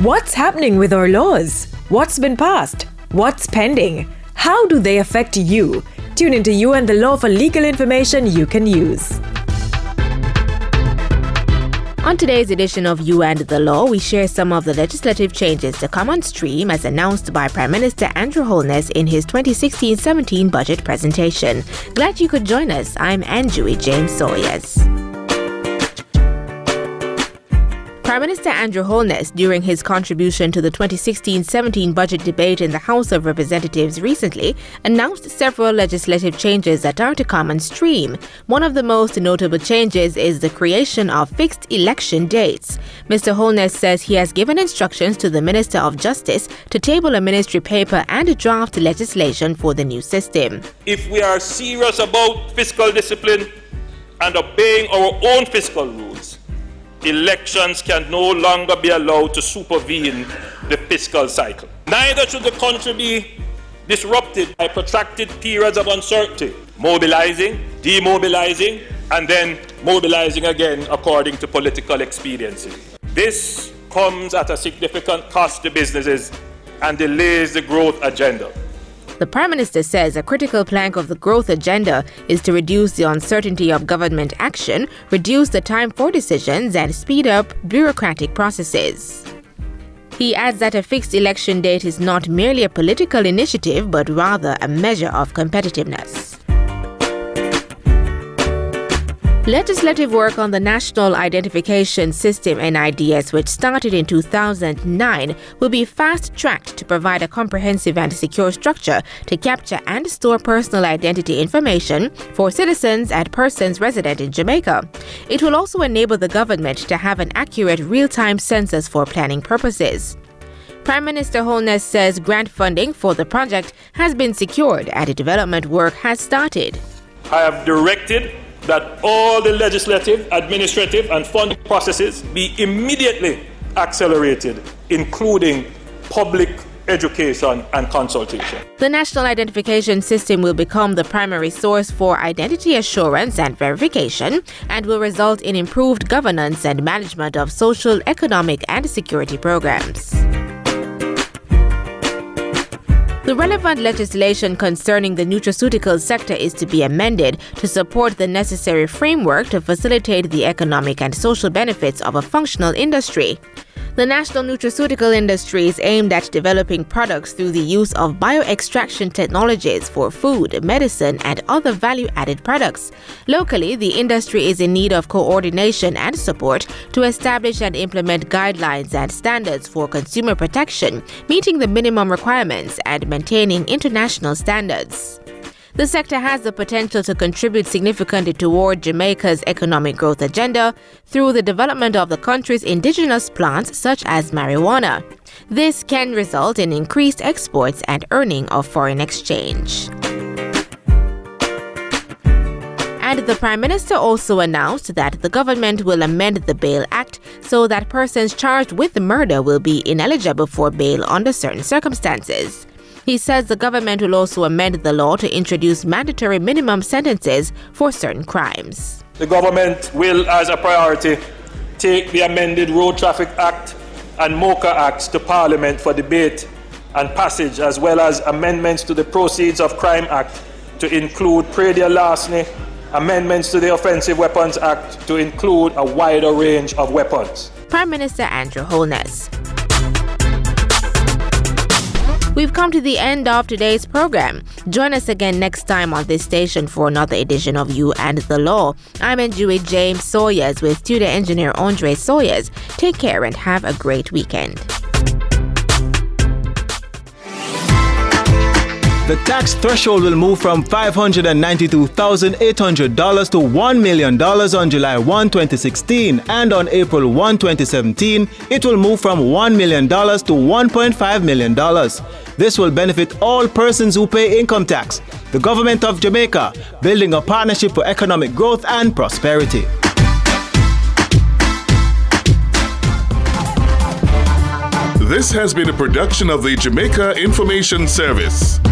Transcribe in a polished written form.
What's happening with our laws? What's been passed? What's pending? How do they affect you? Tune into You and the Law for legal information you can use. On today's edition of You and the Law, we share some of the legislative changes to come on stream as announced by Prime Minister Andrew Holness in his 2016-17 budget presentation. Glad you could join us. I'm Anjui James Sawyers. Prime Minister Andrew Holness, during his contribution to the 2016-17 budget debate in the House of Representatives recently, announced several legislative changes that are to come on stream. One of the most notable changes is the creation of fixed election dates. Mr. Holness says he has given instructions to the Minister of Justice to table a ministry paper and draft legislation for the new system. If we are serious about fiscal discipline and obeying our own fiscal rules, elections can no longer be allowed to supervene the fiscal cycle. Neither should the country be disrupted by protracted periods of uncertainty, mobilizing, demobilizing, and then mobilizing again according to political expediency. This comes at a significant cost to businesses and delays the growth agenda. The Prime Minister says a critical plank of the growth agenda is to reduce the uncertainty of government action, reduce the time for decisions, and speed up bureaucratic processes. He adds that a fixed election date is not merely a political initiative, but rather a measure of competitiveness. Legislative work on the National Identification System (NIDS), which started in 2009, will be fast-tracked to provide a comprehensive and secure structure to capture and store personal identity information for citizens and persons resident in Jamaica. It will also enable the government to have an accurate real-time census for planning purposes. Prime Minister Holness says grant funding for the project has been secured and development work has started. I have directed that all the legislative, administrative, and funding processes be immediately accelerated, including public education and consultation. The National Identification System will become the primary source for identity assurance and verification and will result in improved governance and management of social, economic, and security programs. The relevant legislation concerning the nutraceutical sector is to be amended to support the necessary framework to facilitate the economic and social benefits of a functional industry. The national nutraceutical industry is aimed at developing products through the use of bioextraction technologies for food, medicine, and other value-added products. Locally, the industry is in need of coordination and support to establish and implement guidelines and standards for consumer protection, meeting the minimum requirements and maintaining international standards. The sector has the potential to contribute significantly toward Jamaica's economic growth agenda through the development of the country's indigenous plants such as marijuana. This can result in increased exports and earning of foreign exchange. And the Prime Minister also announced that the government will amend the Bail Act so that persons charged with murder will be ineligible for bail under certain circumstances. He says the government will also amend the law to introduce mandatory minimum sentences for certain crimes. The government will, as a priority, take the amended Road Traffic Act and MOCA Acts to Parliament for debate and passage, as well as amendments to the Proceeds of Crime Act to include predial larceny, amendments to the Offensive Weapons Act to include a wider range of weapons. Prime Minister Andrew Holness. We've come to the end of today's program. Join us again next time on this station for another edition of You and the Law. I'm Anjui James Sawyers with studio engineer Andre Sawyers. Take care and have a great weekend. The tax threshold will move from $592,800 to $1 million on July 1, 2016, and on April 1, 2017, it will move from $1 million to $1.5 million. This will benefit all persons who pay income tax. The Government of Jamaica, building a partnership for economic growth and prosperity. This has been a production of the Jamaica Information Service.